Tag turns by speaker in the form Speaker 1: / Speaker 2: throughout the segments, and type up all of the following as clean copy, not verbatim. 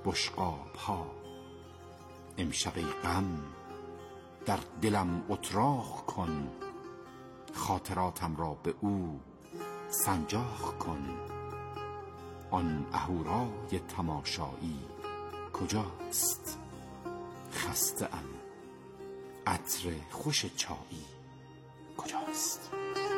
Speaker 1: بشقاب ها. امشب ای غم در دلم اتراق کن، خاطراتم را به او سنجاق کن. آن اهورای تماشایی کجاست؟ خسته ام، عطر خوش چایی کجاست؟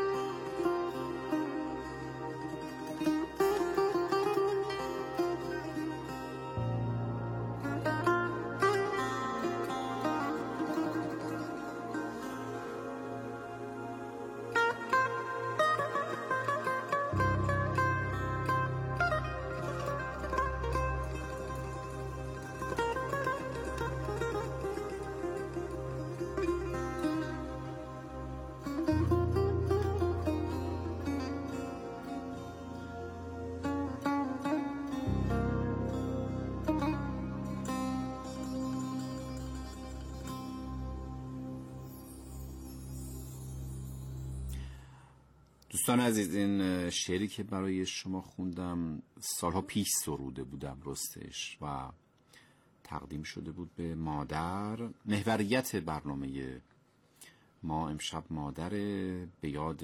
Speaker 1: دوستان عزیز، این شعری که برای شما خوندم سالها پیش سروده بودم راستش و تقدیم شده بود به مادر. محوریت برنامه ما امشب مادر، به یاد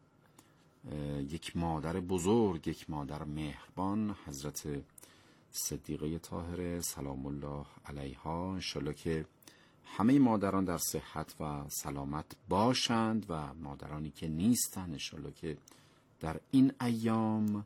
Speaker 1: یک مادر بزرگ، یک مادر مهربان، حضرت صدیقه طاهره سلام الله علیها. انشالله که همه مادران در صحت و سلامت باشند و مادرانی که نیستند انشالله که در این ایام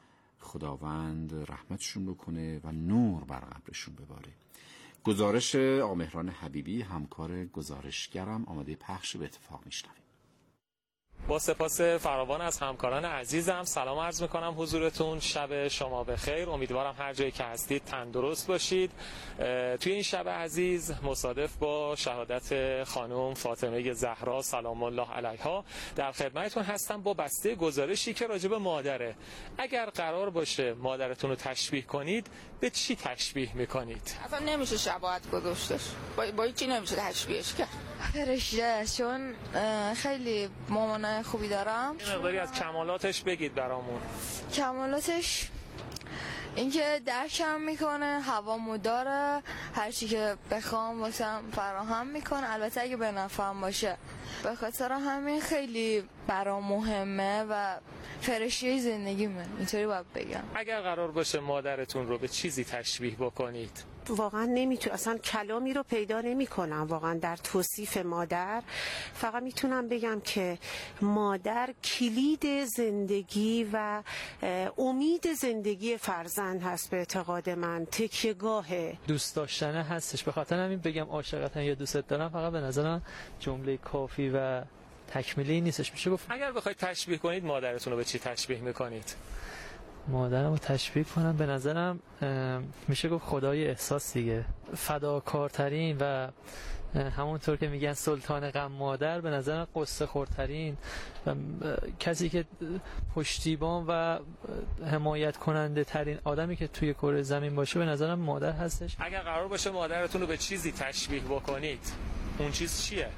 Speaker 1: خداوند رحمتشون بکنه و نور بر قبرشون بباره. گزارش آقا مهران حبیبی، همکار گزارشگرم، آماده پخش به اتفاق میشنویم.
Speaker 2: با سپاس فراوان از همکاران عزیزم سلام عرض میکنم حضورتون. شب شما بخیر. امیدوارم هر جایی که هستید تندرست باشید. توی این شب عزیز مصادف با شهادت خانم فاطمه زهرا سلام الله علیها در خدمتتون هستم با بسته گزارشی که راجع به مادره. اگر قرار باشه مادرتون رو تشبیه کنید به چی تشبیه میکنید؟
Speaker 3: اصلا نمیشه شباهت گذاشتش، با چی نمیشه تشبیهش کرد. فرشته، چون خیلی مامانای خوبی دارم.
Speaker 2: یه مقداری از کمالاتش بگید برامون.
Speaker 3: کمالاتش اینکه درکم میکنه، هوامو داره، هر چی که بخوام واسم فراهم میکنه، البته اگه به نفعم باشه. به خاطر همین خیلی برام مهمه و فرشته زندگیمه، اینطوری باید بگم.
Speaker 2: اگر قرار باشه مادرتون رو به چیزی تشبیه بکنید،
Speaker 4: واقعا نمیتونم، اصلا کلامی رو پیدا نمیکنم واقعا در توصیف مادر. فقط میتونم بگم که مادر کلید زندگی و امید زندگی فرزند هست. به اعتقاد من تکیه‌گاهه،
Speaker 5: دوست داشتنه هستش. به خاطر همین بگم عاشقتم یا دوستت دارم فقط به نظرم جمله کافی و تکمیلی نیستش. میشه گفت
Speaker 2: اگر بخواید تشبیه کنید مادرتون رو به چی تشبیه میکنید؟
Speaker 5: مادرم رو تشبیه کنم به نظرم میشه گفت خدای احساس دیگه، فداکارترین و همونطور که میگن سلطان غم مادر، به نظرم قصه خورترین و کسی که پشتیبان و حمایت کننده ترین آدمی که توی کره زمین باشه به نظرم مادر هستش.
Speaker 2: اگر قرار باشه مادرتون رو به چیزی تشبیه بکنید اون چیز چیه؟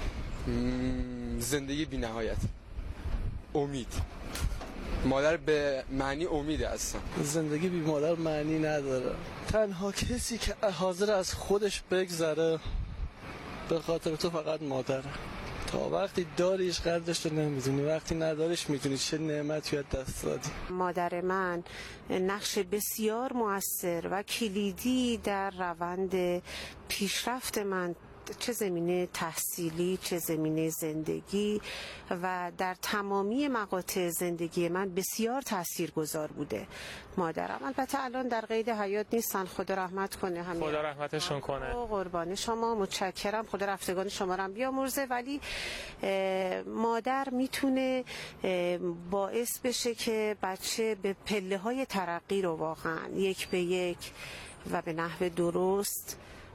Speaker 6: زندگی بی نهایت، امید. مادر به معنی امید هستن.
Speaker 7: زندگی بی مادر معنی نداره. تنها کسی که حاضر از خودش بگذره به خاطر تو فقط مادره. تا وقتی داریش قدرش رو نمیدونی، وقتی نداریش میدونی چه نعمتی از دست دادی.
Speaker 4: مادر من نقش بسیار مؤثر و کلیدی در روند پیشرفت من، چه زمینه تحصیلی چه زمینه زندگی و در تمامی مقاطع زندگی من بسیار تاثیرگذار بوده مادرم. البته الان در قید حیات نیستن، خدا رحمت کنه. همین
Speaker 2: خدا رحمتشون کنه.
Speaker 4: قربان شما، متشکرم. خدا رفتگان شما رو بیامرزه. ولی مادر میتونه باعث بشه که بچه به پله های ترقی رو واقعا یک به یک و به نحو درست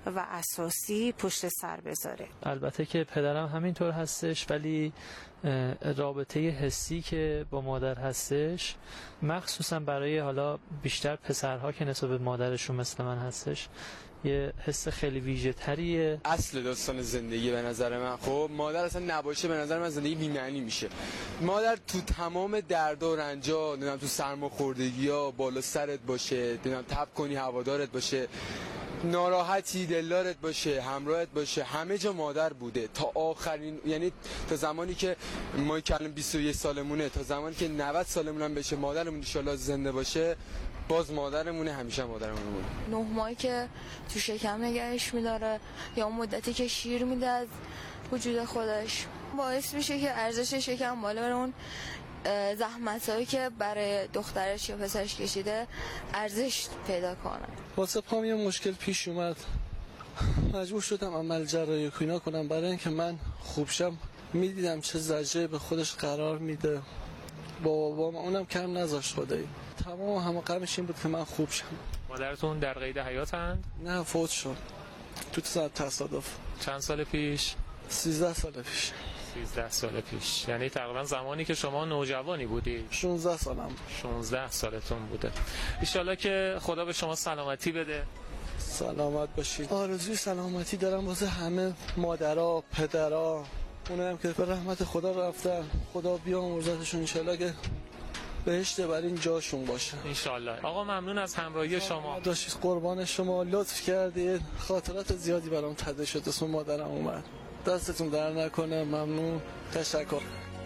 Speaker 4: و اساسی پشت سر بذاره.
Speaker 5: البته که پدرم همینطور هستش، ولی رابطه حسی که با مادر هستش، مخصوصا برای حالا بیشتر پسرها که نسبت به مادرشون مثل من هستش، یه حس خیلی ویژه تریه.
Speaker 6: اصل داستان زندگی به نظر من، خب مادر اصلا نباشه به نظر من زندگی بی‌معنی میشه. مادر تو تمام درد و رنجا، نمیدونم تو سرماخوردگی‌ها بالا سرت باشه، نمیدونم تب کنی هوادارت باشه، ناراحتی دلدارت باشه، همراهت باشه، همه جا مادر بوده تا آخرین، یعنی تا زمانی که ما الان 21 سالمونه تا زمانی که 90 سالمون هم بشه مادرمون ان شاءالله زنده باشه، باز مادرمونه، همیشه مادرمونه.
Speaker 3: 9 ماهی که تو شکم نگهش میداره یا اون مدتی که شیر میده از وجود خودش باعث میشه که ارزش شکم بالا بره، اون زحمتایی که برای دخترش یا پسرش کشیده ارزش پیدا کنه.
Speaker 7: واسه پام یه مشکل پیش اومد، مجبور شدم عمل جراحی کوینا کنم برای اینکه من خوب شم. میدیدم چه زجری به خودش قرار میده، بابام اونم کم نذاشت خدایی. تمام همه غمش این بود که من خوب شم.
Speaker 2: مادرتون در قید حیاتند؟
Speaker 7: نه، فوت شد تو تصادف.
Speaker 2: چند سال پیش؟
Speaker 7: 13 سال پیش.
Speaker 2: 13 سال پیش، یعنی تقریبا زمانی که شما نوجوانی بودید.
Speaker 7: 16 سالم.
Speaker 2: 16 سالتون بوده. ان که خدا به شما سلامتی بده.
Speaker 7: سلامت باشید. آرزوی سلامتی دارم واسه همه مادرها، پدرها، اونایی هم که به رحمت خدا رفتن. خدا بیامرزتشون ان که بهشت بر این جاشون باشه
Speaker 2: ان آقا ممنون از همراهی شما.
Speaker 7: داشتید قربان شما، لطف کردید، خاطرات زیادی برام تده شد. اسم مادرم اومد، دستتون در نکنه. ممنون، تشکر.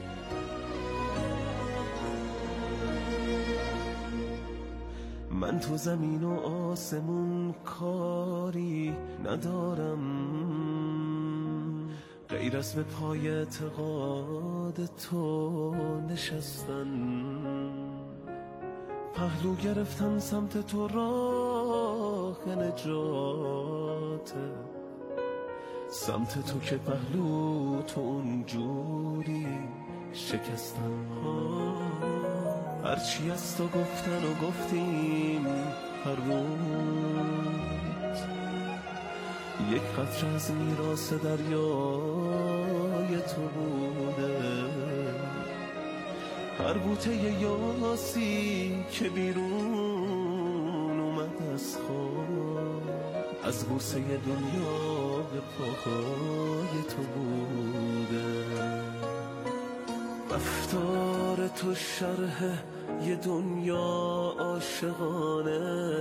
Speaker 8: من تو زمین و آسمون کاری ندارم، غیر از به پای اعتقاد تو نشستن، پهلو گرفتن سمت تو راه نجاته، سمت تو که پهلو تو اونجوری شکستن. هرچی از تو گفتن و گفتیم هر روز، یک قطره از میراث دریای تو بوده. هر بوته یاسی که بیرون اومد از خواب، از بوسه دنیا به پاهای تو بوده. رفتار تو شرح یه دنیا عاشقانه،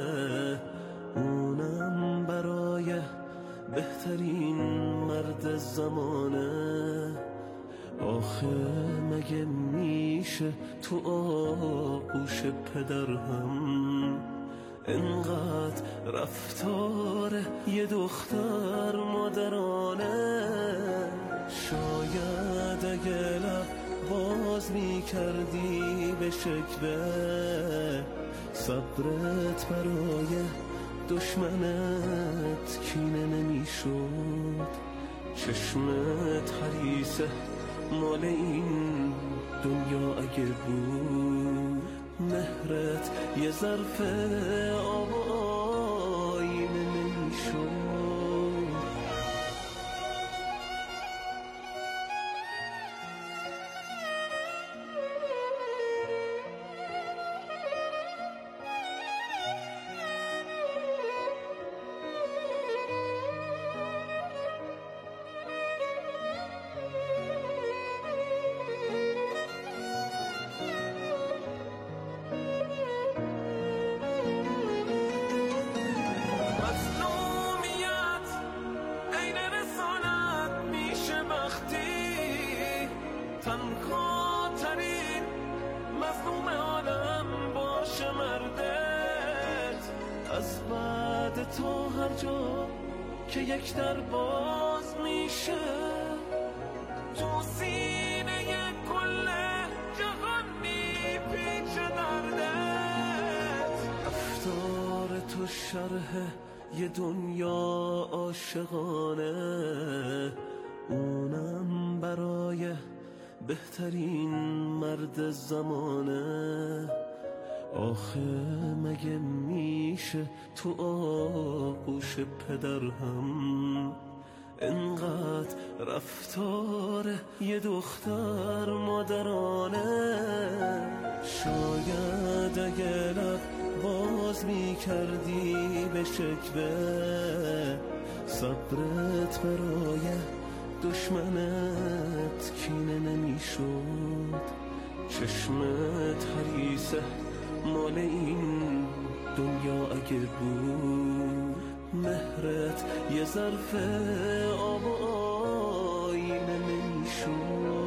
Speaker 8: اونم برای بهترین مرد زمانه. آخه مگه میشه تو آغوش پدر هم انقدر رفتار یه دختر مادرانه؟ شاید اگه لب باز میکردی به شکوه، صبرت برای دشمنت کینه نمیشد. چشمت حریصه مال این دنیا اگه بود، مهرت یه ظرف آب و آینه نمیشد. از بعد تو هر جا که یک در باز میشه، تو سینه کل جهان میپیچه دردت. رفتار تو شرح یه دنیا عاشقانه، اونم برای بهترین مرد زمانه. آخه مگه میشه تو آغوش پدر هم انقدر رفتار یه دختر مادرانه؟ شاید اگه لب باز میکردی به شکوه، صبرت برای دشمنت کینه نمیشد. چشمت حریصه مال این دنیا اگه بود، مهرت یه ظرف آب و آینه نمیشد.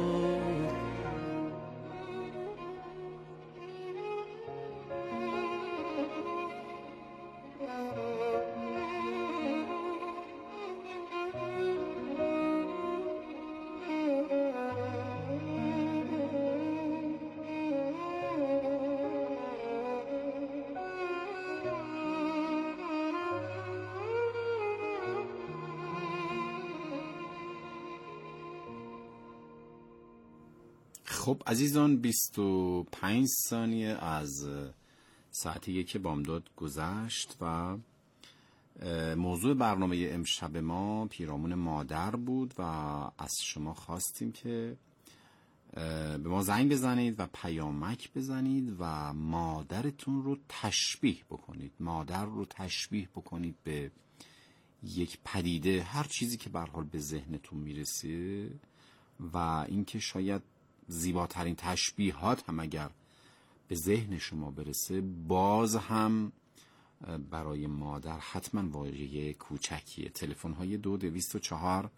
Speaker 1: خب عزیزان، 25 ثانیه از ساعت 1 بامداد گذشت و موضوع برنامه امشب ما پیرامون مادر بود و از شما خواستیم که به ما زنگ بزنید و پیامک بزنید و مادرتون رو تشبیه بکنید. مادر رو تشبیه بکنید به یک پدیده، هر چیزی که به هر حال به ذهنتون میرسه و اینکه شاید زیباترین تشبیهات هم اگر به ذهن شما برسه، باز هم برای مادر حتما واژه کوچکیه. تلفن های 2204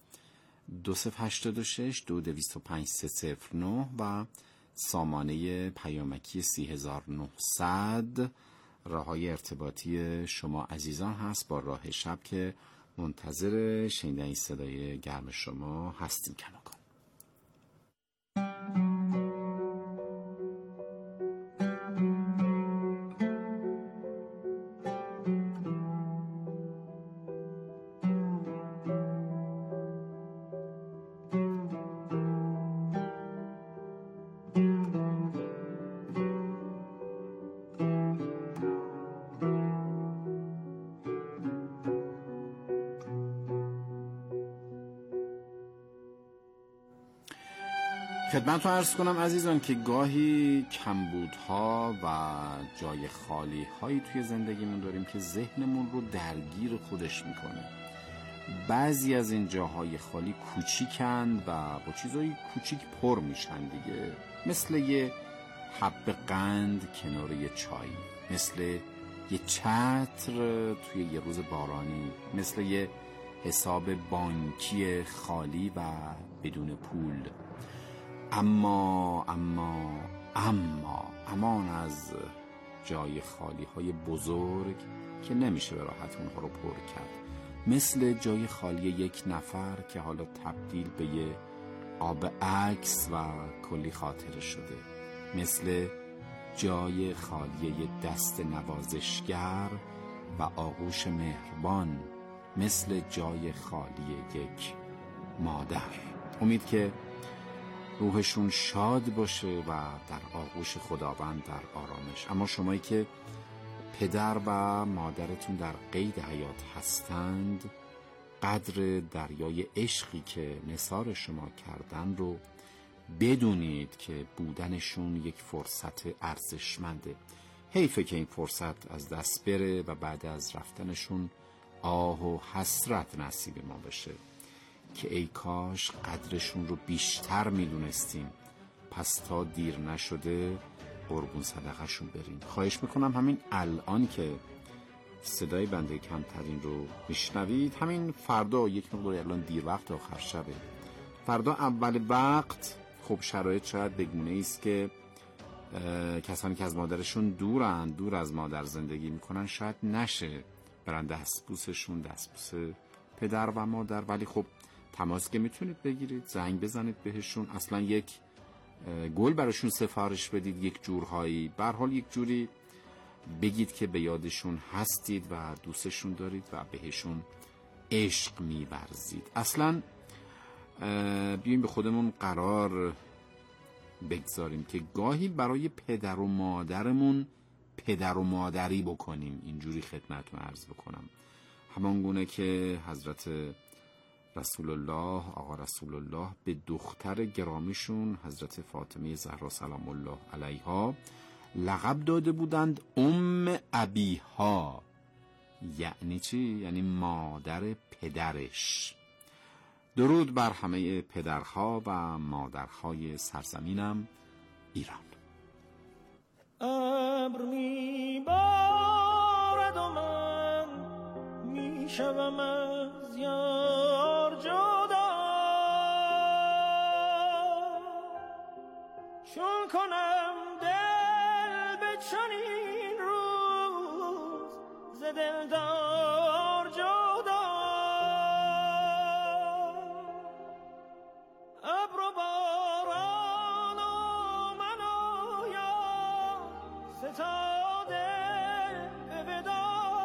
Speaker 1: 2086 2205 309 و سامانه پیامکی 3900 راههای ارتباطی شما عزیزان هست با راه شب که منتظر شنیدن صدای گرم شما هستیم. کماکان خدمتتون عرض کنم عزیزان که گاهی کمبودها و جای خالی هایی توی زندگیمون داریم که ذهنمون رو درگیر خودش میکنه. بعضی از این جاهای خالی کوچیکند و با چیزای کوچیک پر میشن دیگه، مثل یه حب قند کنار یه چای، مثل یه چتر توی یه روز بارانی، مثل یه حساب بانکی خالی و بدون پول. اما امان از جای خالی های بزرگ که نمیشه به راحت اونها رو پر کرد، مثل جای خالی یک نفر که حالا تبدیل به یه آب عکس و کلی خاطره شده، مثل جای خالی یک دست نوازشگر و آغوش مهربان، مثل جای خالی یک مادر. امید که روحشون شاد باشه و در آغوش خداوند در آرامش. اما شمایی که پدر و مادرتون در قید حیات هستند، قدر دریای عشقی که نثار شما کردن رو بدونید که بودنشون یک فرصت ارزشمنده. حیفه که این فرصت از دست بره و بعد از رفتنشون آه و حسرت نصیب ما بشه که ای کاش قدرشون رو بیشتر میدونستیم. پس تا دیر نشده قربون صدقه‌شون بریم. خواهش میکنم همین الان که صدای بنده کمترین رو میشنوید، همین فردا، یک مقدار الان دیر وقت آخر شبه، فردا اول وقت، خب شرایط شاید بگونه ایست که کسانی که از مادرشون دور از مادر زندگی میکنن شاید نشه برن دستبوسشون، دستبوس پدر و مادر، ولی خب تماس که میتونید بگیرید، زنگ بزنید بهشون، اصلا یک گل براشون سفارش بدید، یک جورهایی، به هر حال یک جوری بگید که به یادشون هستید و دوستشون دارید و بهشون عشق می‌ورزید. اصلا بیایم به خودمون قرار بگذاریم که گاهی برای پدر و مادرمون پدر و مادری بکنیم، اینجوری خدمتتون عرض بکنم. همان گونه که حضرت رسول الله، آقا رسول الله به دختر گرامیشون حضرت فاطمه زهرا سلام الله علیها لقب داده بودند ام ابیها. یعنی چی؟ یعنی مادر پدرش. درود بر همه پدرها و مادرهای سرزمینم ایران.
Speaker 9: ابر میبارد و من میشوم از یار جدا، چون کنم دل به چنین روز ز دلدار جدا. ابر و باران و من و یار ستاده به ودا،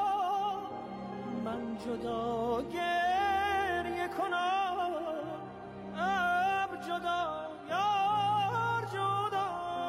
Speaker 9: من جدا گریه کنم ابر جدا یار جدا.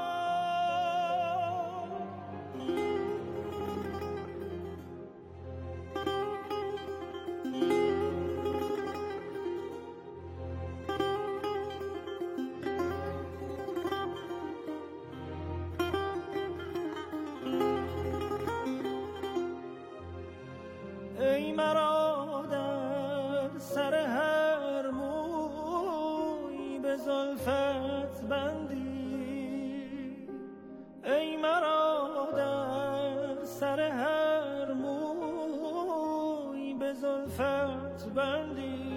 Speaker 9: ای مرا در سر هر موی به زلفت بندی، ای مرا در سر هر موی به زلفت بندی،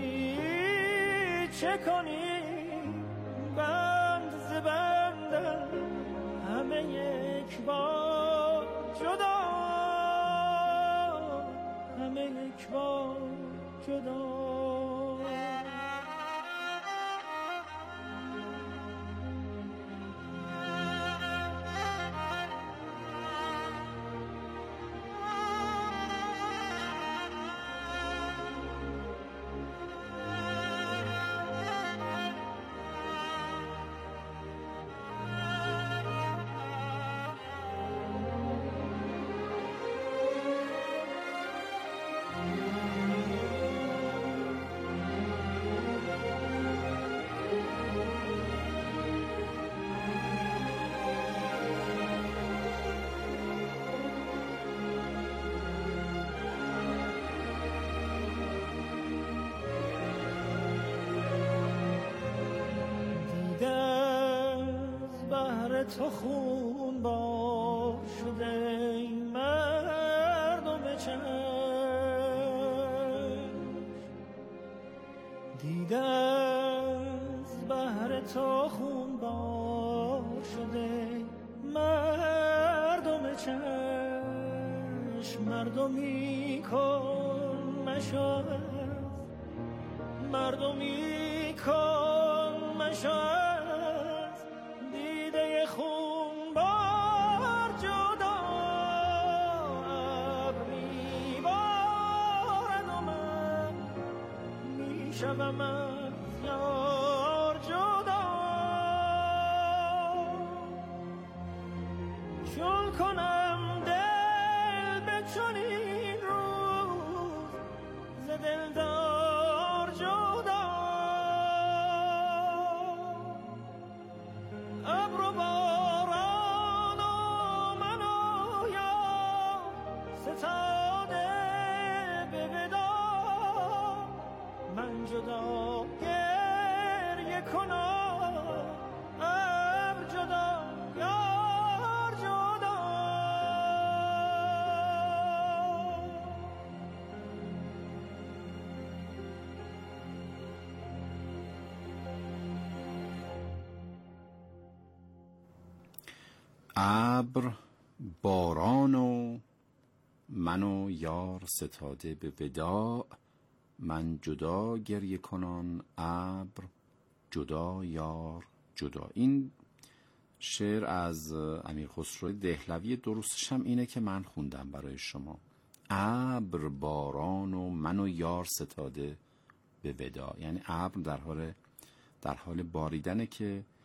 Speaker 9: چه کنی بند ز بندم همه یک بار جدا، همه یک بار جدا. تو خون بار شده ای مردم چشم، دیده از بحر تو خون بار شده مردم چشم، مردمی کن مشو، مردمی کن مشو خون بار جدا. ابر میبارد و من میشوم از یار جدا، چون کنم دل به چنین روز ز دلدار جدا. ابر و باران و من و یار ستاده به ودا، من جدا گریه کنم ابر جدا یار جدا.
Speaker 1: ابر باران و من و یار ستاده به وداع، من جدا گریه کنان ابر جدا یار جدا. این شعر از امیر خسرو دهلوی، درستش هم اینه که من خوندم برای شما. ابر باران و من و یار ستاده به وداع، یعنی ابر در حال باریدنه که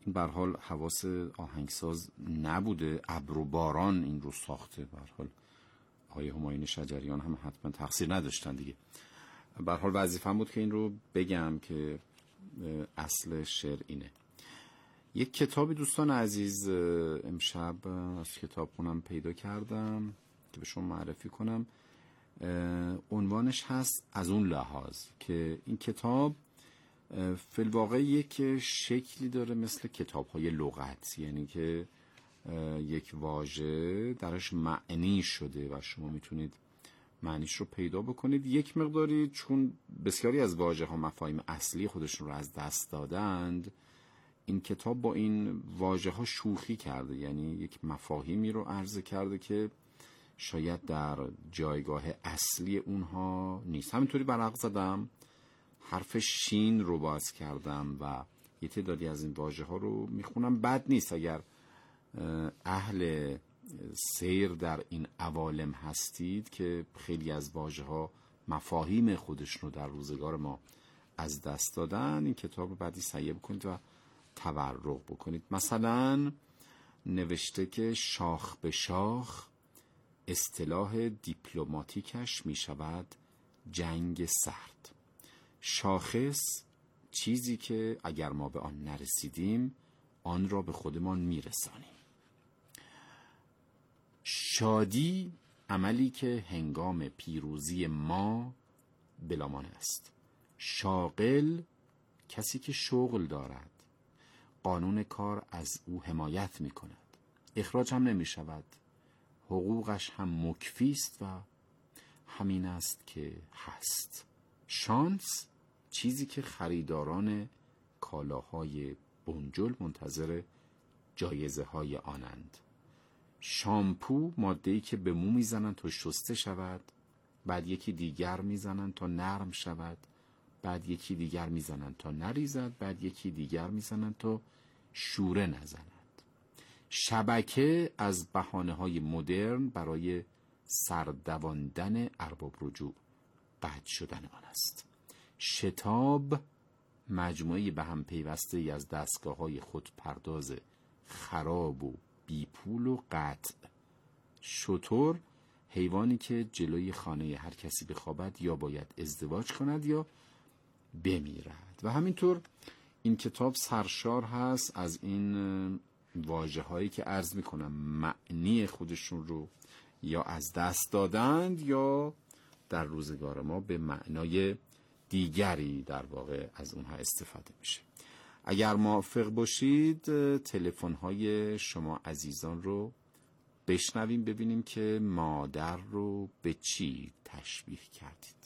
Speaker 1: به هر حال حواس آهنگساز نبوده، ابر و باران این رو ساخته. به هر حال آقای همایون شجریان هم حتما تقصیر نداشتن دیگه. به هر حال وظیفه‌م بود که این رو بگم که اصل شعر اینه. یک کتابی دوستان عزیز امشب از کتابخونم پیدا کردم که به شما معرفی کنم. عنوانش هست از اون لحاظ، که این کتاب فی الواقع یک شکلی داره مثل کتاب‌های لغت، یعنی که یک واژه درش معنی شده و شما میتونید معنیش رو پیدا بکنید. یک مقداری چون بسیاری از واژه‌ها مفاهیم اصلی خودشون رو از دست دادند، این کتاب با این واژه‌ها شوخی کرده، یعنی یک مفاهیمی رو عرضه کرده که شاید در جایگاه اصلی اونها نیست. همینطوری برق زدم، حرف شین رو باز کردم و یه تعدادی از این واژه‌ها رو میخونم. بد نیست اگر اهل سیر در این عوالم هستید که خیلی از واژه‌ها مفاهیم خودشون رو در روزگار ما از دست دادن. این کتاب رو بعدی سعی بکنید و تورق بکنید. مثلا نوشته که شاخ به شاخ اصطلاح دیپلماتیکش می شود جنگ سرد. شاخص چیزی که اگر ما به آن نرسیدیم آن را به خودمان می رسانیم. شادی عملی که هنگام پیروزی ما بلامان است. شاغل کسی که شغل دارد، قانون کار از او حمایت می کند، اخراج هم نمی شود، حقوقش هم مکفی است و همین است که هست. شانس چیزی که خریداران کالاهای بنجل منتظر جایزه های آنند. شامپو ماده‌ای که به مو میزنن تا شسته شود، بعد یکی دیگر میزنن تا نرم شود، بعد یکی دیگر میزنن تا نریزد، بعد یکی دیگر میزنن تا شوره نزند. شبکه از بهانه‌های مدرن برای سردواندن ارباب رجوع قطع شدن آن است. شتاب مجموعه به هم پیوسته از دستگاه‌های خودپرداز خراب و بیپول و قطع. شتر حیوانی که جلوی خانه هر کسی بخوابد یا باید ازدواج کند یا بمیرد. و همینطور این کتاب سرشار هست از این واژه هایی که عرض میکنم معنی خودشون رو یا از دست دادند یا در روزگار ما به معنای دیگری در واقع از اونها استفاده میشه. اگر موافق باشید تلفن های شما عزیزان رو بشنویم، ببینیم که مادر رو به چی تشبیه کردید.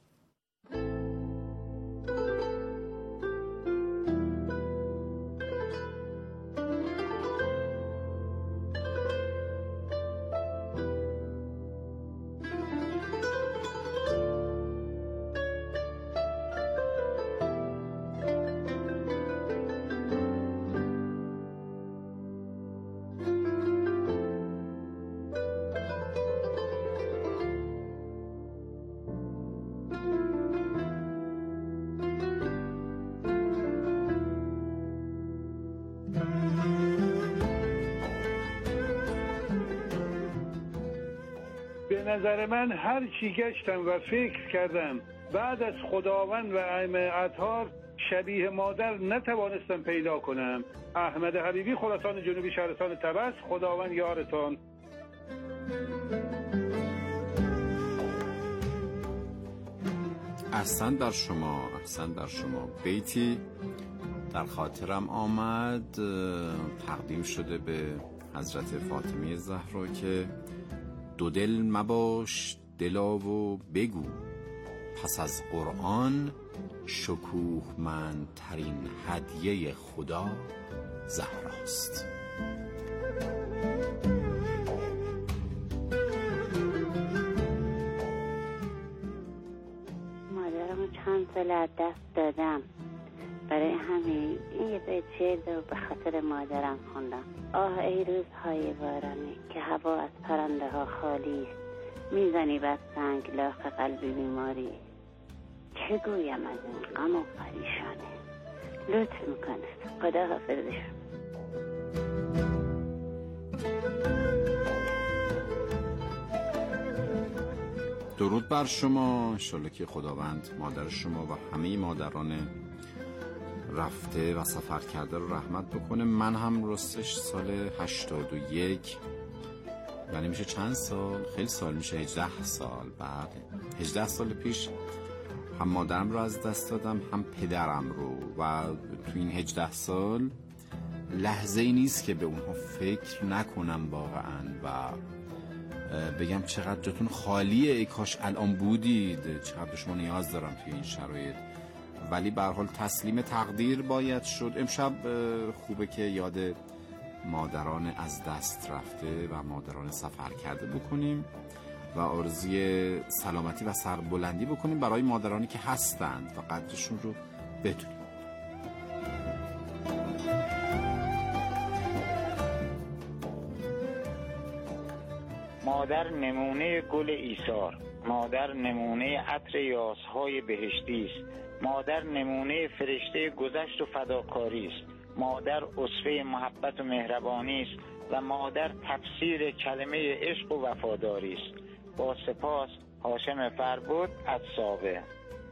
Speaker 10: به نظر من هر چی گشتم و فکر کردم بعد از خداوند و ائمه اطهار شبیه مادر نتوانستم پیدا کنم. احمد حبیبی، خراسان جنوبی، شهرستان طبس. خداوند یارتان.
Speaker 1: احسن در شما، احسن در شما. بیتی در خاطرم آمد تقدیم شده به حضرت فاطمه زهرا که دو دل مباش دلا و بگو، پس از قرآن شکوهمندترین هدیه خدا زهراست.
Speaker 11: مادرمو چند سال از دست دادم، برای همین این یه بیت شعر رو به خاطر مادرم خوندم. آه ای روزهای بارانی که هوا از پرنده ها خالی است، میزنی بر سنگ لاخ قلبی بیماری. چه گویم از این غم و پریشانی، لطف میکنه. خدا حافظش.
Speaker 1: درود بر شما. انشالله که خداوند مادر شما و همه مادران رفته و سفر کرده رو رحمت بکنه. من هم راستش سال 81، یعنی میشه چند سال؟ خیلی سال میشه، 18 سال. بعد 18 سال پیش هم مادرم رو از دست دادم هم پدرم رو، و تو این 18 سال لحظه ای نیست که به اونها فکر نکنم واقعا و بگم چقدر جاتون خالیه، ای کاش الان بودید، چقدر شما نیاز دارم توی این شرایط. ولی به هر حال تسلیم تقدیر باید شد. امشب خوبه که یاد مادران از دست رفته و مادران سفر کرده بکنیم و آرزوی سلامتی و سربلندی بکنیم برای مادرانی که هستند و قدرشون رو بدونیم.
Speaker 12: مادر نمونه گل ایثار، مادر نمونه عطر یاسهای بهشتی است، مادر نمونه فرشته گذشت و فداکاری است، مادر اسوه محبت و مهربانی است و مادر تفسیر کلمه عشق و وفاداری است. با سپاس، هاشم فربود از ساوه.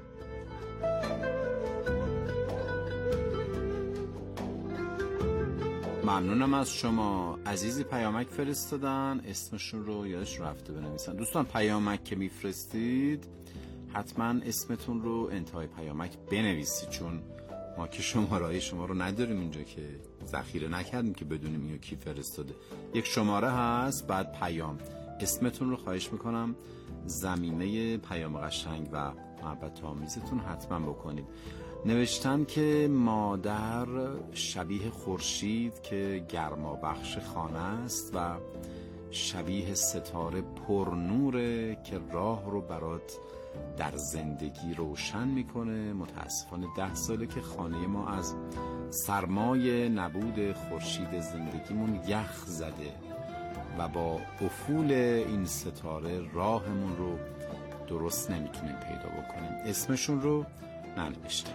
Speaker 1: ممنونم از شما. عزیزی پیامک فرستادن، اسمشون رو یادش رفته بنویسن. دوستان پیامک که میفرستید حتما اسمتون رو انتهای پیامک بنویسید، چون ما که شماره‌های شما رو نداریم اینجا، که ذخیره نکردیم که بدونیم اینو کی فرستاده. یک شماره هست، بعد پیام، اسمتون رو خواهش میکنم ضمیمه پیام قشنگ و محبت آمیزتون حتما بکنید. نوشتن که مادر شبیه خورشید که گرما بخش خانه است و شبیه ستاره پرنوره که راه رو برات در زندگی روشن میکنه. متاسفانه 10 ساله که خانه ما از سرمای نبود خورشید زندگیمون یخ زده و با افول این ستاره راهمون رو درست نمیتونیم پیدا بکنیم. اسمشون رو ننوشتم.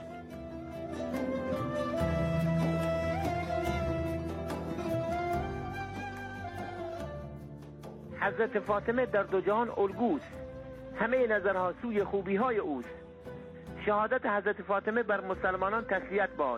Speaker 13: حضرت فاطمه در دو جهان الگوست، همه نظرها سوی خوبی های اوست. شهادت حضرت فاطمه بر مسلمانان تسلیت باد.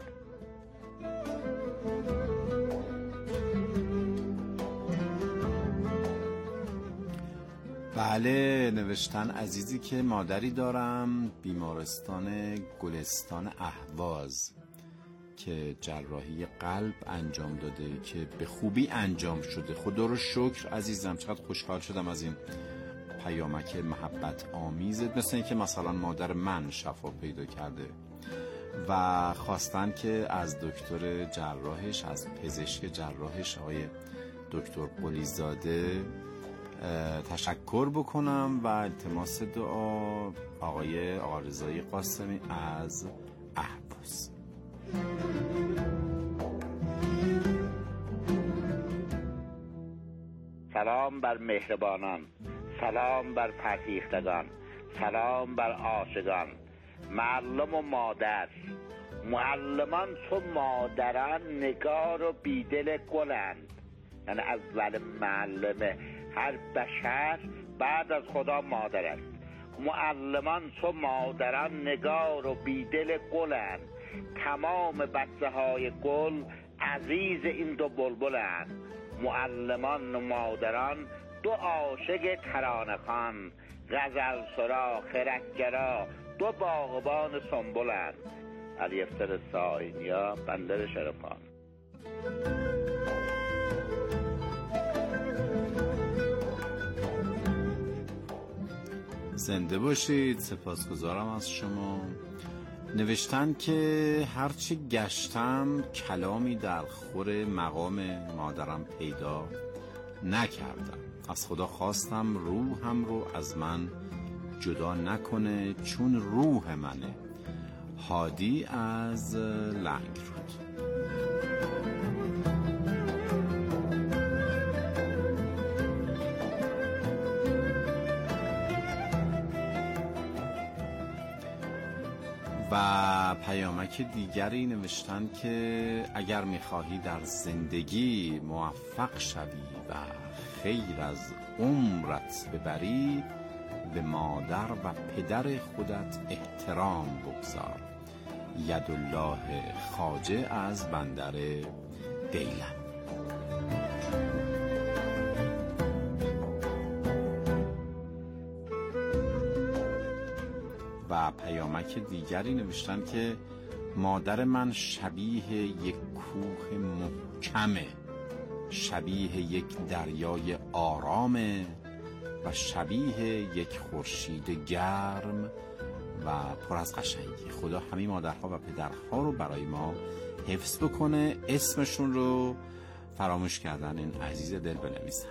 Speaker 1: بله، نوشتن عزیزی که مادری دارم بیمارستان گلستان اهواز که جراحی قلب انجام داده که به خوبی انجام شده. خدا رو شکر عزیزم. چقدر خوشحال شدم از این پیامک محبت آمیزت. مثل این که مثلا مادر من شفا پیدا کرده و خواستن که از دکتر جراحش، از پزشک جراحش آقای دکتر قلیزاده تشکر بکنم و التماس دعا آقای رضای قاسمی از اهواز.
Speaker 12: سلام بر مهربانان، سلام بر فرهیختگان، سلام بر عاشقان. معلم و مادر، معلمان چو مادران نگار و بیدل گلند. یعنی اول معلم هر بشر بعد از خدا مادر است. معلمان چو مادران نگار و بیدل گلند. تمام بچه های گل عزیز این دو بلبلند. معلمان و مادران دو عاشق ترانه خوان. غزل سرا خردگرا دو باغبان سنبلند. علی افتر ساینیا، بندر شرفان.
Speaker 1: زنده باشید. سپاسگزارم از شما. نوشتن که هرچی گشتم کلامی در خور مقام مادرم پیدا نکردم. از خدا خواستم روحم رو از من جدا نکنه چون روح منه. هادی از لنگرود. و پیامک دیگری نوشتن که اگر میخواهی در زندگی موفق شوی و خیر از عمرت ببری، به مادر و پدر خودت احترام بگذار. یدالله خواجه از بندر دیلم. و پیامک دیگری نوشتن که مادر من شبیه یک کوه محکمه، شبیه یک دریای آرامه و شبیه یک خورشید گرم و پر از قشنگی. خدا همه مادرها و پدرها رو برای ما حفظ بکنه. اسمشون رو فراموش کردن این عزیز دل بنویسن.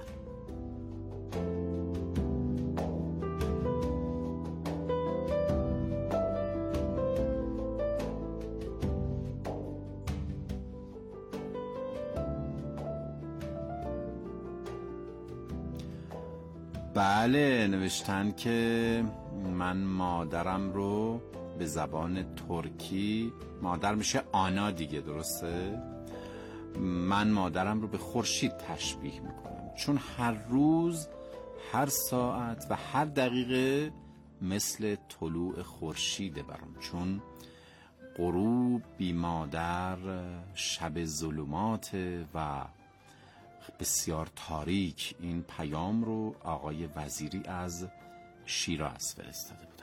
Speaker 1: بله، نوشتن که من مادرم رو به زبان ترکی، مادر میشه آنا دیگه، درسته؟ من مادرم رو به خورشید تشبیه میکنم، چون هر روز، هر ساعت و هر دقیقه مثل طلوع خورشیده برام، چون غروب بی مادر شب ظلماته و بسیار تاریک. این پیام رو آقای وزیری از شیراز فرستاده بودن.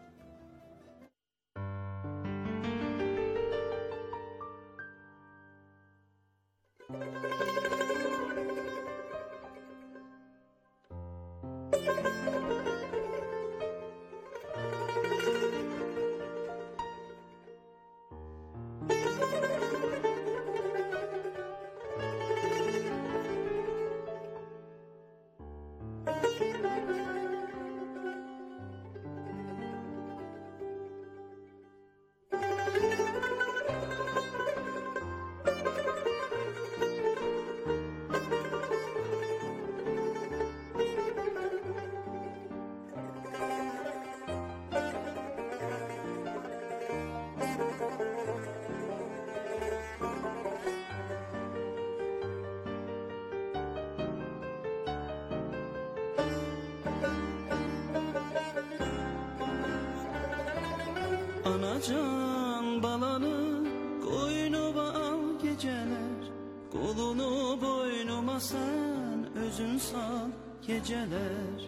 Speaker 8: Anacan balanı koynuma al geceler, kolunu boynuma sen özün sal geceler.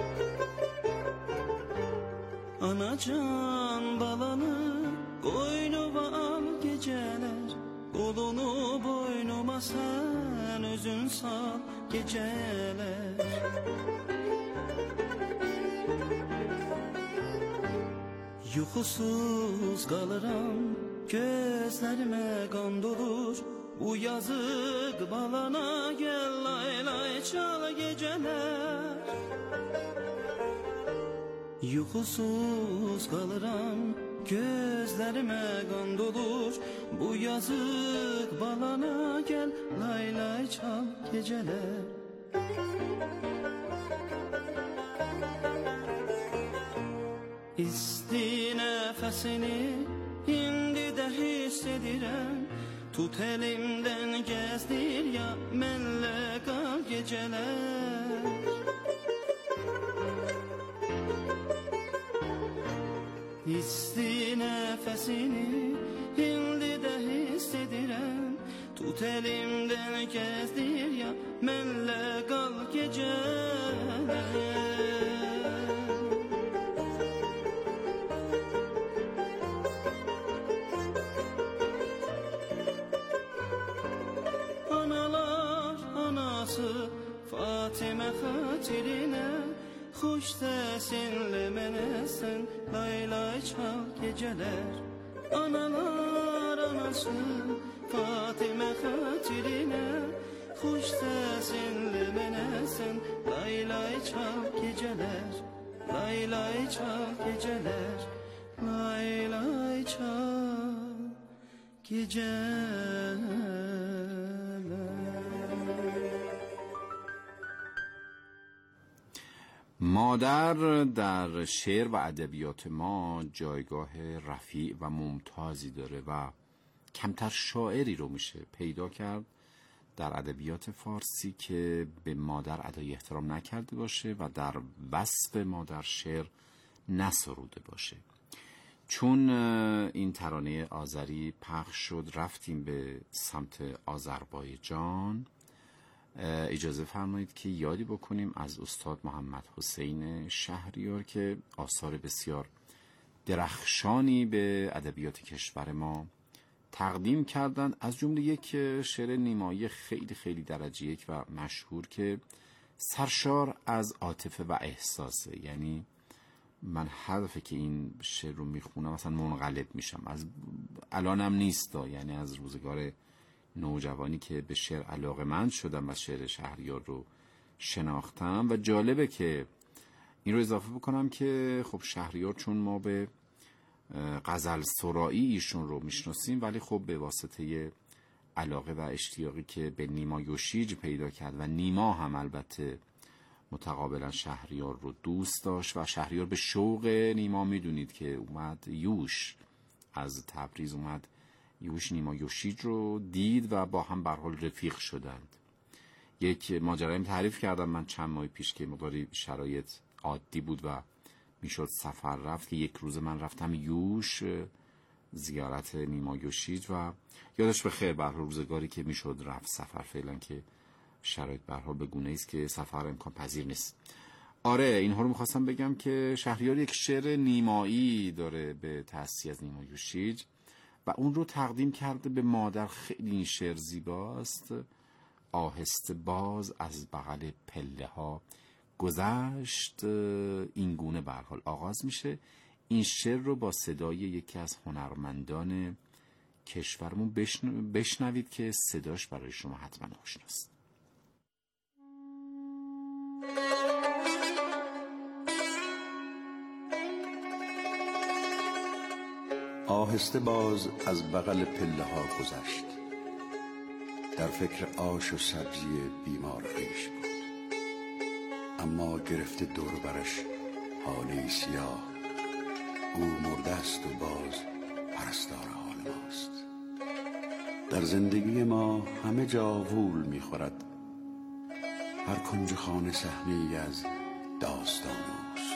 Speaker 8: Anacan balanı koynuma al geceler, kolunu boynuma sen özün sal geceler. Yuxusuz qalıram, gözlərimə qan dolur, bu yazıq balana gəl lay lay çal gecələr. Yuxusuz qalıram, gözlərimə qan dolur, bu yazıq balana gəl lay lay çal gecələr. İsti nəfəsini indi də hiss edirəm, tut elimdən gəzdir ya mənlə qal gecələr. İsti nəfəsini indi də hiss edirəm, tut elimdən gəzdir ya mənlə qal gecələr. Fatimə xatirinə xoş səsinlə mənə sən lay lay çal gecələr. Analar anası Fatimə xatirinə xoş səsinlə mənə sən lay lay çal gecələr. Lay lay çal gecələr, lay lay çal gecələr.
Speaker 1: مادر در شعر و ادبیات ما جایگاه رفیع و ممتازی داره و کمتر شاعری رو میشه پیدا کرد در ادبیات فارسی که به مادر ادای احترام نکرده باشه و در وصف مادر شعر نسروده باشه. چون این ترانه آذری پخش شد رفتیم به سمت آذربایجان، اجازه فرمایید که یادی بکنیم از استاد محمد حسین شهریار که آثار بسیار درخشانی به ادبیات کشور ما تقدیم کردن، از جمله یک شعر نیمایی خیلی خیلی درجه یک و مشهور که سرشار از عاطفه و احساسه. یعنی من هر دفعه که این شعر رو میخونم مثلا منقلب میشم، از الانم نیست، یعنی از روزگار نوجوانی که به شعر علاقه‌مند شدم و شعر شهریار رو شناختم. و جالبه که این رو اضافه بکنم که خب شهریار چون ما به غزل سرایی ایشون رو میشناسیم، ولی خب به واسطه علاقه و اشتیاقی که به نیما یوشیج پیدا کرد و نیما هم البته متقابلا شهریار رو دوست داشت و شهریار به شوق نیما میدونید که اومد یوش، از تبریز اومد یوش نیما یوشیج رو دید و با هم به هر حال رفیق شدند. یک ماجرایم تعریف کردم من چند ماه پیش که مقداری شرایط عادی بود و میشد سفر رفت، که یک روز من رفتم یوش زیارت نیما یوشیج و یادش بخیر به هر حال روزگاری که میشد رفت سفر، فعلا که شرایط به هر حال به گونه‌ای است که سفر امکان پذیر نیست. آره اینها رو میخواستم بگم که شهریار یک شعر نیمایی داره به تأسیس از نیما یوشیج و اون رو تقدیم کرده به مادر. خیلی این شعر زیباست. آهسته باز از بغل پله ها گذشت، این گونه به هر حال آغاز میشه. این شعر رو با صدای یکی از هنرمندان کشورمون بشنوید که صداش برای شما حتما آشناست.
Speaker 14: آهسته باز از بغل پله ها گذشت، در فکر آش و سبزی بیمار خویش بود، اما گرفته دور برش حاله سیاه. او مرده است و باز پرستار حال ماست. در زندگی ما همه جا وول میخورد، هر کنج خانه صحنه‌ای از داستان اوست.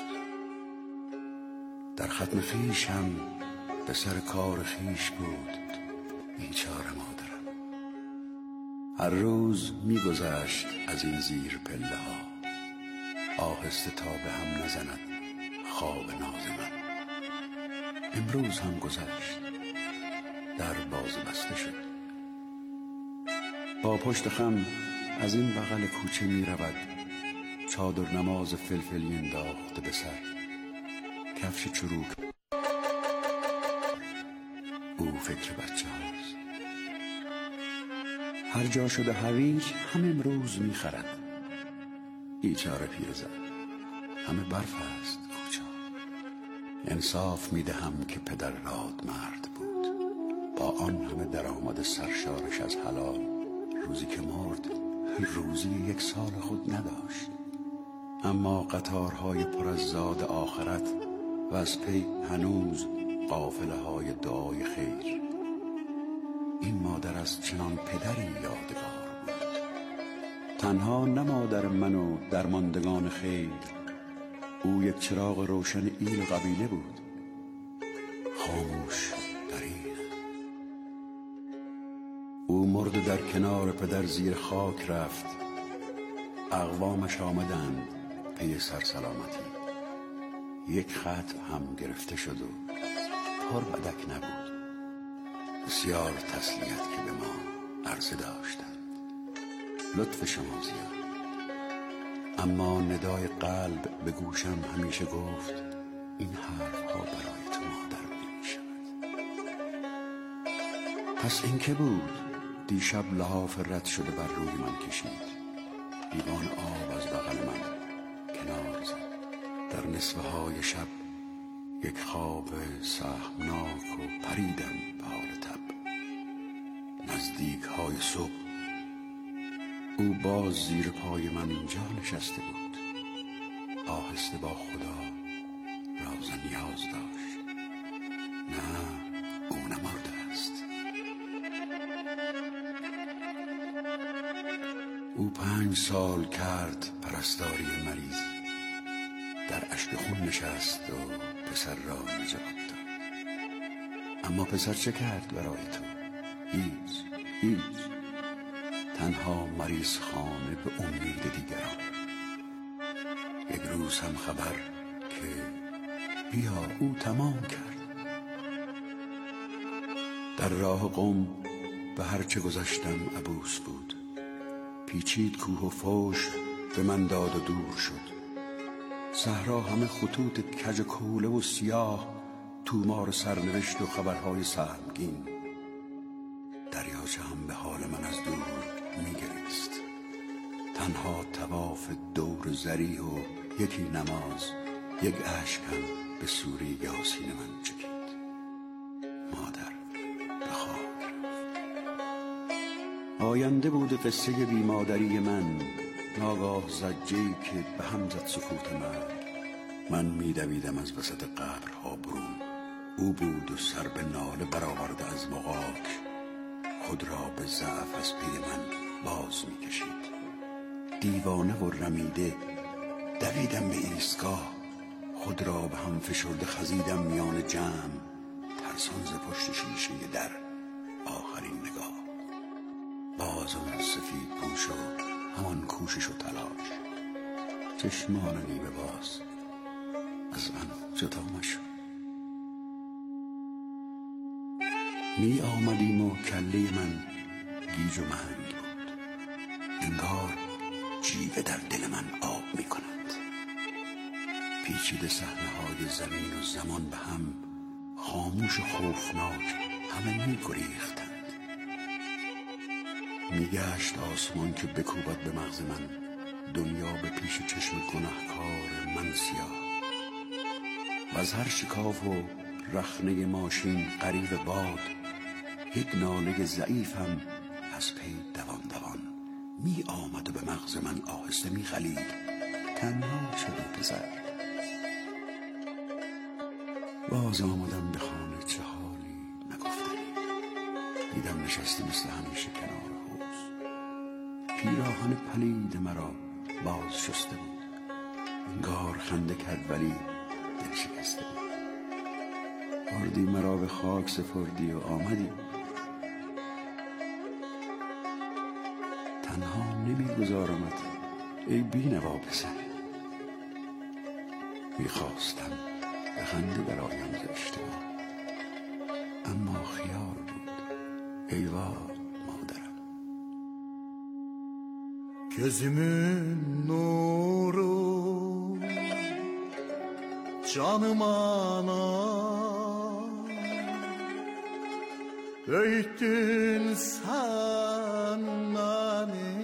Speaker 14: در ختم خویش هم به سر کار خویش بود بیچاره مادرم. هر روز میگذشت از این زیر پله ها، آهسته تا به هم نزند خواب ناز من. امروز هم گذشت، در باز بسته شد. با پشت خم از این بغل کوچه می رود، چادر نماز فلفلی انداخته به سر، کفش چروک. او فکر بچه هاست. هر جا شده هویج هم امروز می خرد. بیچاره پیرزن، همه برف است کوچه. انصاف می دهم که پدر راد مرد بود، با آن همه درآمد سرشارش از حلال. روزی که مرد روزی 1 سال خود نداشت، اما قطارهای پر از زاد آخرت و از پی هنوز قافله های دعای خیر. این مادر از چنان پدری یادگار بود. تنها نه مادر من و درماندگان خیر، او یک چراغ روشن ایل قبیله بود. خاموش دریغ. او مرد در کنار پدر زیر خاک رفت. اقوامش آمدند پی سرسلامتی. 1 خط هم گرفته شد و پر بدک نبود. بسیار تسلیت که به ما عرضه داشتند، لطف شما زیاد. اما ندای قلب به گوشم همیشه گفت این حرف ها برای تو مادر نمی شود. پس این که بود دیشب لحاف رد شده بر روی من کشید، لیوان آب از بغل من کنار زد. در نصفه های شب یک خواب سهمناک و پریدم به حال تب. نزدیک های صبح او باز زیر پای من اینجا نشسته بود. آهسته با خدا راز نیاز داشت. نه، او نمرده است. او 5 سال کرد پرستاری مریض، در اشک خون نشست و پسر را نجات داد. اما پسر چه کرد برای تو؟ هیچ. تنها مریض خانه به امید دیگران. یک روز هم خبر که بیا او تمام کرد. در راه قم به هر چه گذشتم عبوس بود. پیچید کوه و فوش به من داد و دور شد. صحرا همه خطوط کج کوله و سیاه، تومار سرنوشت و خبرهای سهمگین. دریاچه هم به حال من از دور میگریست. تنها طواف دور زری و یکی نماز، یک اشک هم به سوری یاسین من چکید. مادر به خاک آینده بود قصه بیمادری من. ناگاه زجه‌ای که به هم زد سکوت من میدویدم از وسط قبرها برون. او بود و سر به ناله برآورده از مغاک، خود را به ضعف از پی من باز میکشید. دیوانه و رمیده دویدم به ایستگاه، خود را به هم فشرده خزیدم میان جمع، ترسان ز پشت شیشه در آخرین نگاه. باز اون سفید پوش و همان کوشش و تلاش، چشمان نیمه باز از من جدا مشو. می آمدیم و کله من گیج و منگ بود. انگار جیوه در دل من آب می کند. پیچیده صحنه‌های زمین و زمان به هم، خاموش و خوفناک همه می گریختند. می گشت آسمان که بکوبد به مغز من، دنیا به پیش چشم گناهکار من سیاه. و از هر شکاف و رخنه ماشین قریب باد، یک ناله ضعیفم از پی دوان می آمد و به مغز من آهسته می خلید. تنها شدی پسر. باز آمدم به خانه، چه حالی نگفتنی. دیدم نشستی مثل همیشه کنار حوض. پیراهن پلید مرا باز شسته بود. انگار خنده کرد ولی دل شکسته بود. بردی مرا به خاک سپردی و آمدی. تنها نمیگذارمت ای بینوا پسر. میخواستم به خنده برایم ز اشتباه، اما خیال بود. ای وای مادرم.
Speaker 15: Gözümün nuru canım anam, öğüttün sen beni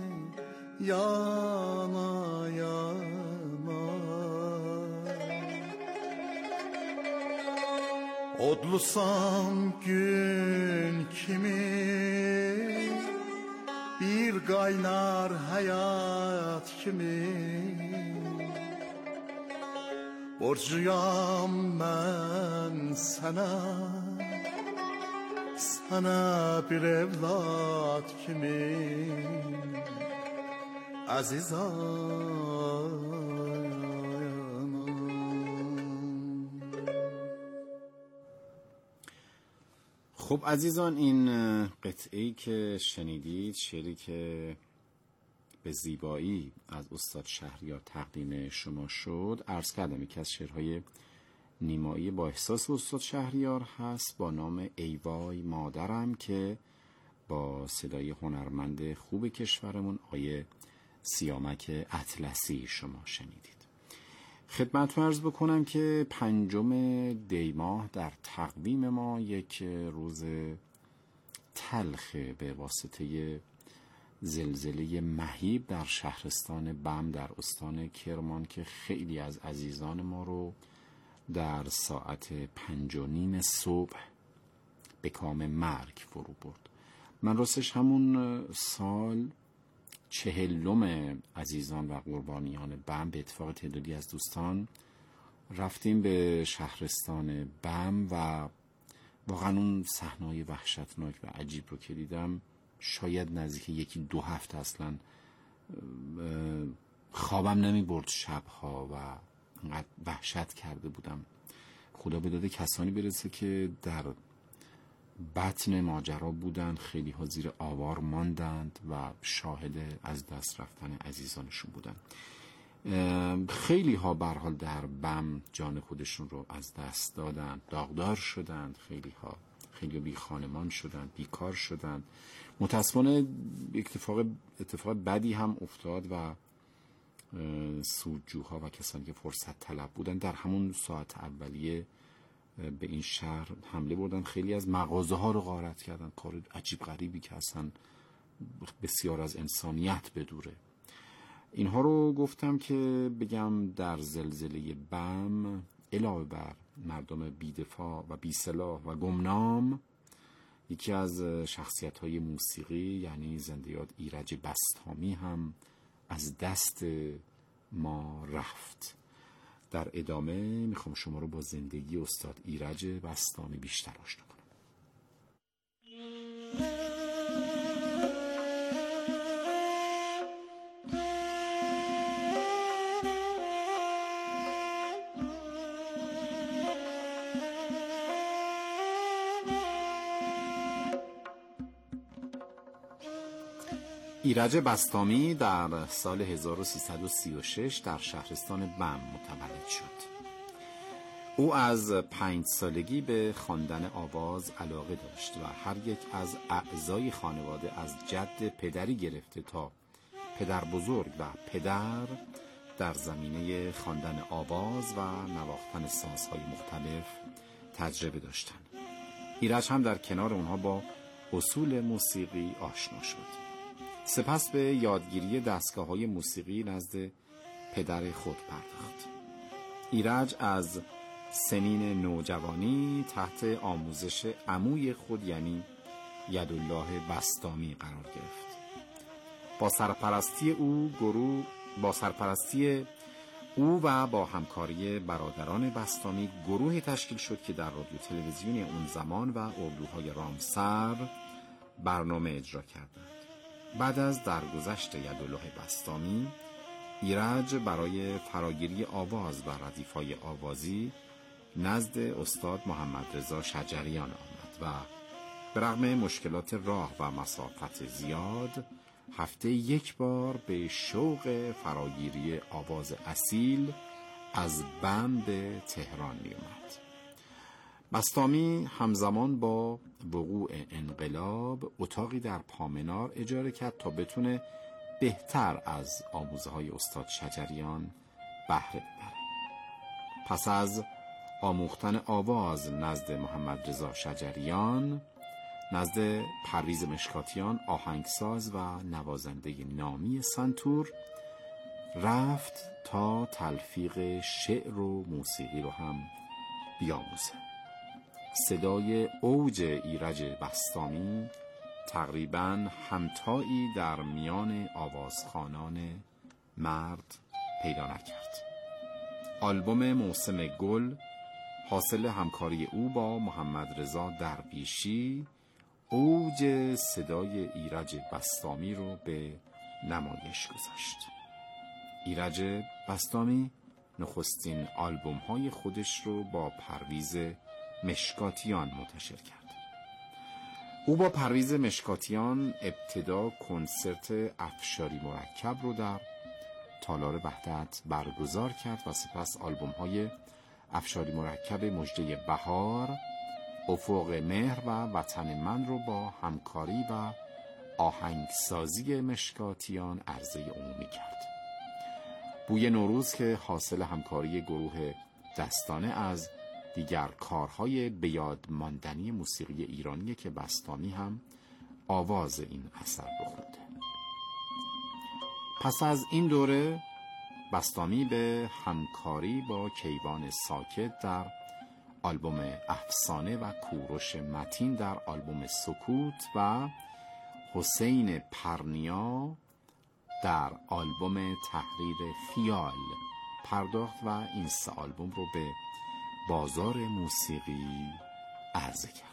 Speaker 15: yana yana. Odlusam gün kimi, bir kaynar hayat kimi. Borcuyam ben sana, sana bir evlat kimi. عزیزانم.
Speaker 1: خب عزیزان، این قطعه‌ای که شنیدید شعری که به زیبایی از استاد شهریار تقدیم شما شد. عرض کردم یکی از شعرهای نیمایی با احساس استاد شهریار هست با نام ای وای مادرم که با صدای هنرمند خوب کشورمون آقای سیامک اطلسی شما شنیدید. خدمتتون عرض بکنم که 5 دی ماه در تقویم ما یک روز تلخ به واسطه زلزله مهیب در شهرستان بم در استان کرمان که خیلی از عزیزان ما رو در ساعت 5:30 صبح به کام مرگ فرو برد. من راستش همون سال 40 عزیزان و قربانیان بم به اتفاق تعدادی از دوستان رفتیم به شهرستان بم و واقعا اون صحنه‌های وحشتناک و عجیب رو که دیدم شاید نزدیک 1-2 هفته اصلا خوابم نمی برد شبها و انقدر وحشت کرده بودم. خدا به داد کسانی برسه که در بطن ماجرا بودن، خیلی ها زیر آوار ماندند و شاهد از دست رفتن عزیزانشون بودن. خیلی ها به هر حال در بم جان خودشون رو از دست دادن، داغدار شدند، خیلی بی خانمان شدند، بیکار شدند. متاسفانه اتفاق بدی هم افتاد و سودجوها و کسانی که فرصت طلب بودن در همون ساعت اولیه به این شهر حمله بردن، خیلی از مغازه ها رو غارت کردن. کار عجیب غریبی که اصلا بسیار از انسانیت بدوره. اینها رو گفتم که بگم در زلزله بم علاوه بر مردم بی‌دفاع و بی‌سلاح و گمنام، یکی از شخصیت‌های موسیقی یعنی زنده یاد ایرج بسطامی هم از دست ما رفت. در ادامه میخوام شما رو با زندگی استاد ایرج بسطامی بیشتر آشنا کنم. ایرج بسطامی در سال 1336 در شهرستان بم متولد شد. او از 5 سالگی به خواندن آواز علاقه داشت و هر یک از اعضای خانواده از جد پدری گرفته تا پدر بزرگ و پدر در زمینه خواندن آواز و نواختن سازهای مختلف تجربه داشتند. ایرج هم در کنار اونها با اصول موسیقی آشنا شد. سپس به یادگیری دستگاه‌های موسیقی نزد پدر خود پرداخت. ایرج از سنین نوجوانی تحت آموزش عموی خود یعنی یدالله بسطامی قرار گرفت. با سرپرستی او و با همکاری برادران بسطامی گروهی تشکیل شد که در رادیو تلویزیونی اون زمان و اردوهای رامسر برنامه اجرا کردند. بعد از درگذشت یدالله بسطامی، ایرج برای فراگیری آواز و ردیف‌های آوازی نزد استاد محمد رضا شجریان آمد و به رغم مشکلات راه و مسافت زیاد هفته 1 بار به شوق فراگیری آواز اصیل از بم به تهران می اومد. بسطامی همزمان با وقوع انقلاب اتاقی در پامنار اجاره کرد تا بتونه بهتر از آموزه های استاد شجریان بهره ببره. پس از آموختن آواز نزد محمد رضا شجریان، نزد پرویز مشکاتیان آهنگساز و نوازنده نامی سنتور رفت تا تلفیق شعر و موسیقی رو هم بیاموزه. صدای اوج ایرج بسطامی تقریباً همتایی در میان آوازخوانان مرد پیدا نکرد. آلبوم موسم گل حاصل همکاری او با محمد رضا درویشی اوج صدای ایرج بسطامی رو به نمایش گذاشت. ایرج بسطامی نخستین آلبوم‌های خودش رو با پرویز مشکاتیان منتشر کرد. او با پرویز مشکاتیان ابتدا کنسرت افشاری مرکب رو در تالار وحدت برگزار کرد و سپس آلبوم‌های افشاری مرکب مژده بهار، افق مهر و وطن من رو با همکاری و آهنگسازی مشکاتیان عرضه عمومی کرد. بوی نوروز که حاصل همکاری گروه دستانه از دیگر کارهای به یاد ماندنی موسیقی ایرانی که بسطامی هم آواز این اثر رو خونده. پس از این دوره بسطامی به همکاری با کیوان ساکت در آلبوم افسانه و کوروش متین در آلبوم سکوت و حسین پرنیا در آلبوم تحریر خیال پرداخت و این 3 آلبوم رو به بازار موسیقی عرضه کرد.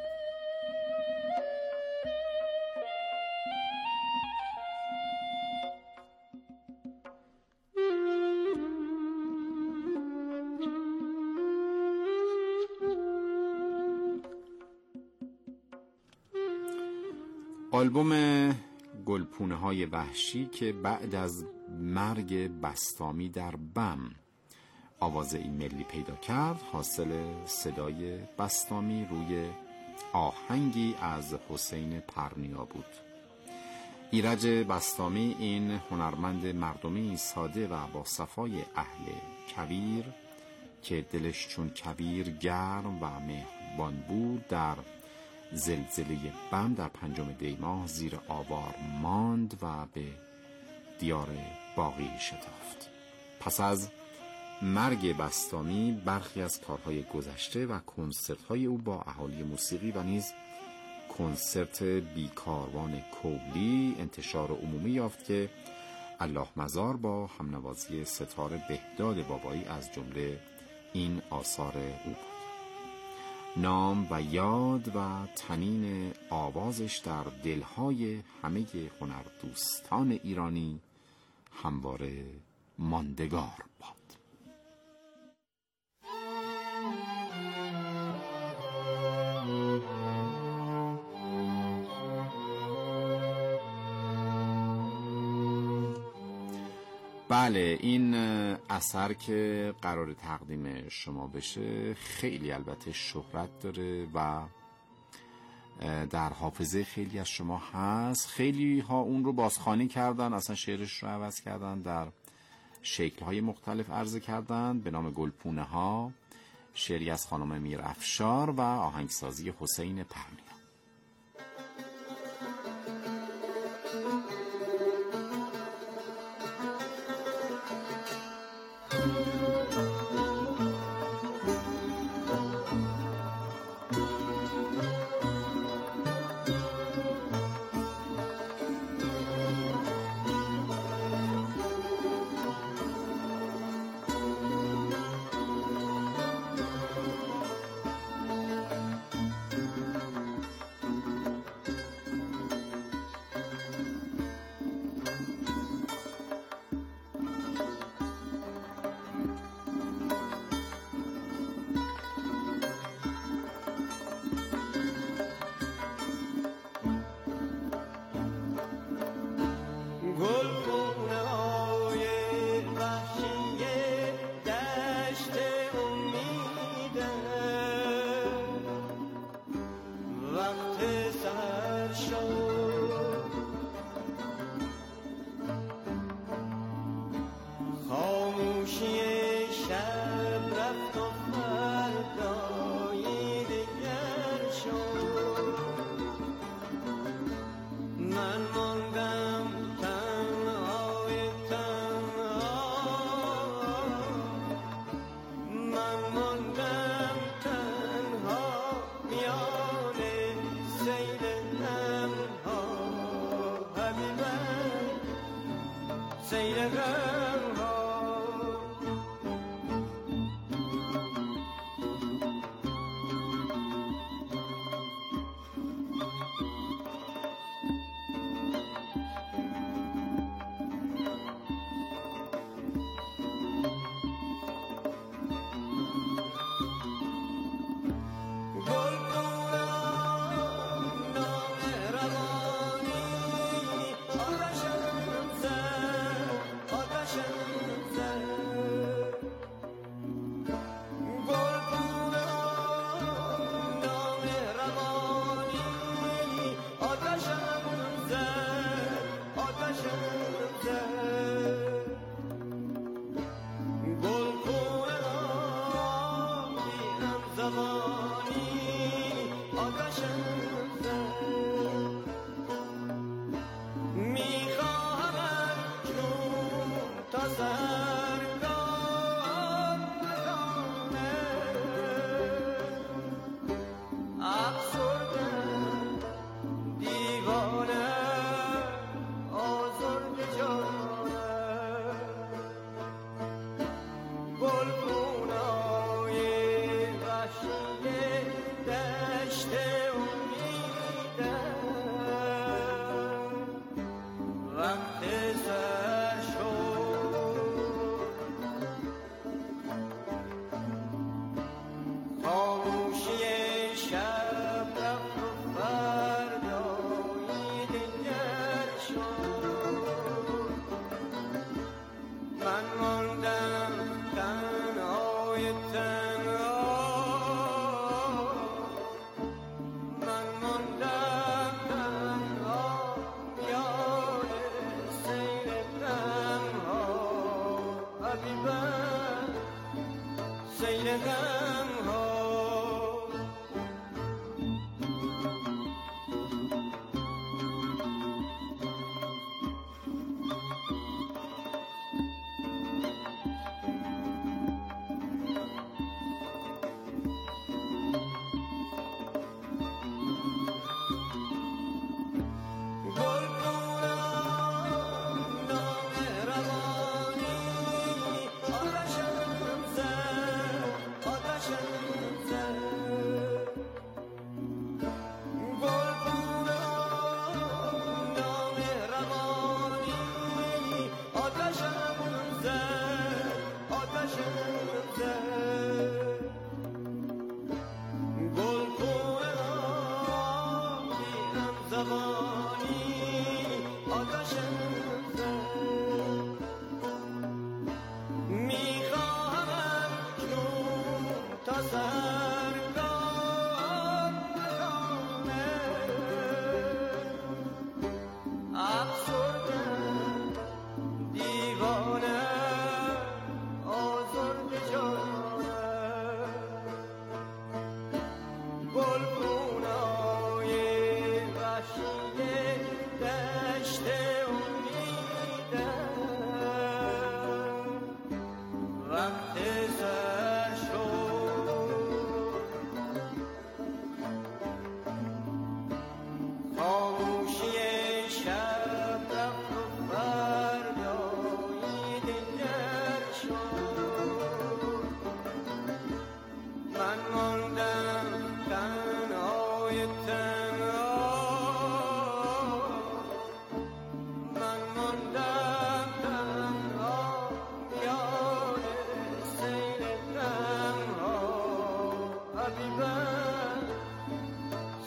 Speaker 1: آلبوم گلپونه های وحشی که بعد از مرگ بسطامی در بم آوازه‌ای ملی پیدا کرد، حاصل صدای بسطامی روی آهنگی از حسین پرنیا بود. ایرج بسطامی این هنرمند مردمی ساده و با صفای اهل کویر که دلش چون کویر گرم و مهربان بود، در زلزله بم در 5 دی ماه زیر آوار ماند و به دیار باقی شتافت. پس از مرگ بسطامی برخی از کارهای گذشته و کنسرت‌های او با اهالی موسیقی و نیز کنسرت بیکاروان کولی انتشار عمومی یافت که الله مزار با همنوازی ستار بهداد بابایی از جمله این آثار او بود. نام و یاد و طنین آوازش در دلهای همه هنردوستان ایرانی همواره ماندگار باد. بله، این اثر که قرار تقدیم شما بشه خیلی البته شهرت داره و در حافظه خیلی از شما هست. خیلی ها اون رو بازخوانی کردن، اصلا شعرش رو عوض کردن، در شکل‌های مختلف عرضه کردن به نام گلپونه ها، شعری از خانم میرافشار و آهنگسازی حسین پرنیا.
Speaker 9: آتش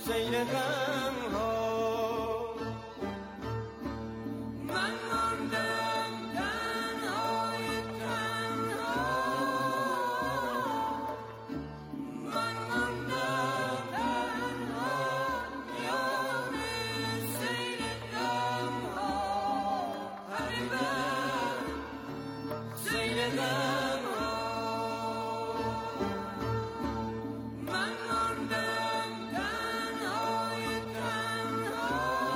Speaker 9: سیل غم ها. من ماندم تنهای تنها، من ماندم تنها میان سیل غم ها. حبیبم سیل غم ها. من ماندم تنهای تنها،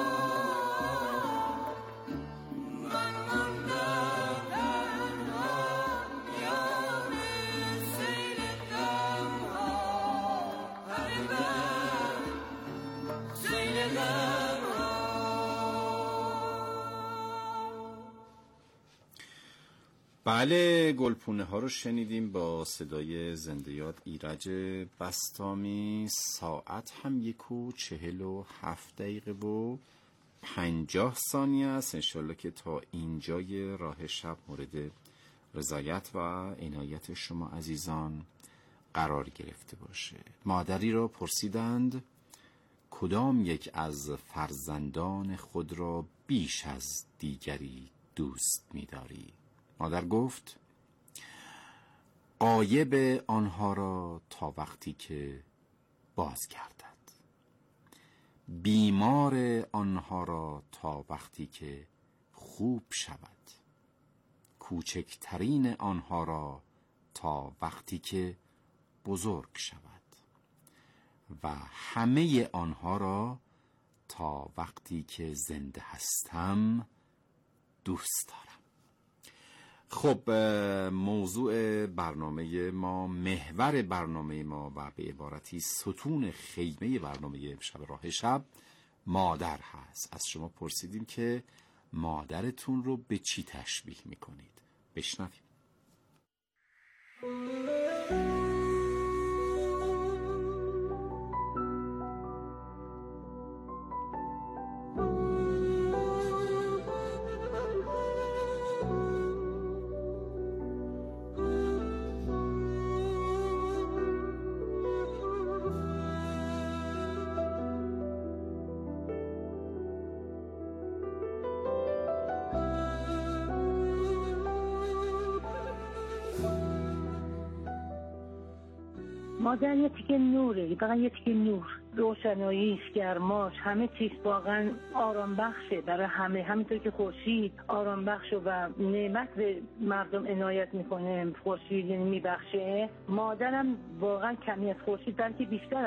Speaker 9: من ماندم تنها میان سیل غم ها. حبیبم سیل غم ها.
Speaker 1: بله، گلپونه ها رو شنیدیم با صدای زنده یاد ایرج بسطامی. ساعت هم 1:47:50 است. انشالله که تا اینجای راه شب مورد رضایت و عنایت شما عزیزان قرار گرفته باشه. مادری را پرسیدند کدام یک از فرزندان خود را بیش از دیگری دوست می‌داری؟ مادر گفت غایب آنها را تا وقتی که بازگردد، بیمار آنها را تا وقتی که خوب شود، کوچکترین آنها را تا وقتی که بزرگ شود و همه آنها را تا وقتی که زنده هستم دوست دارم. خب، موضوع برنامه ما، محور برنامه ما و به عبارتی ستون خیمه برنامه شب راه شب مادر هست. از شما پرسیدیم که مادرتون رو به چی تشبیه میکنید؟ بشنویم.
Speaker 16: مادر یه تیکه نوره، فقط یه تیکه نور، روشناییش، گرماش، همه چیز واقعا آرام بخشه برای همه. همینطور که خورشید آرام بخش و نعمت به مردم عنایت میکنه، خورشید یعنی میبخشه، مادرم واقعا کمی از خورشید بلکه بیشتر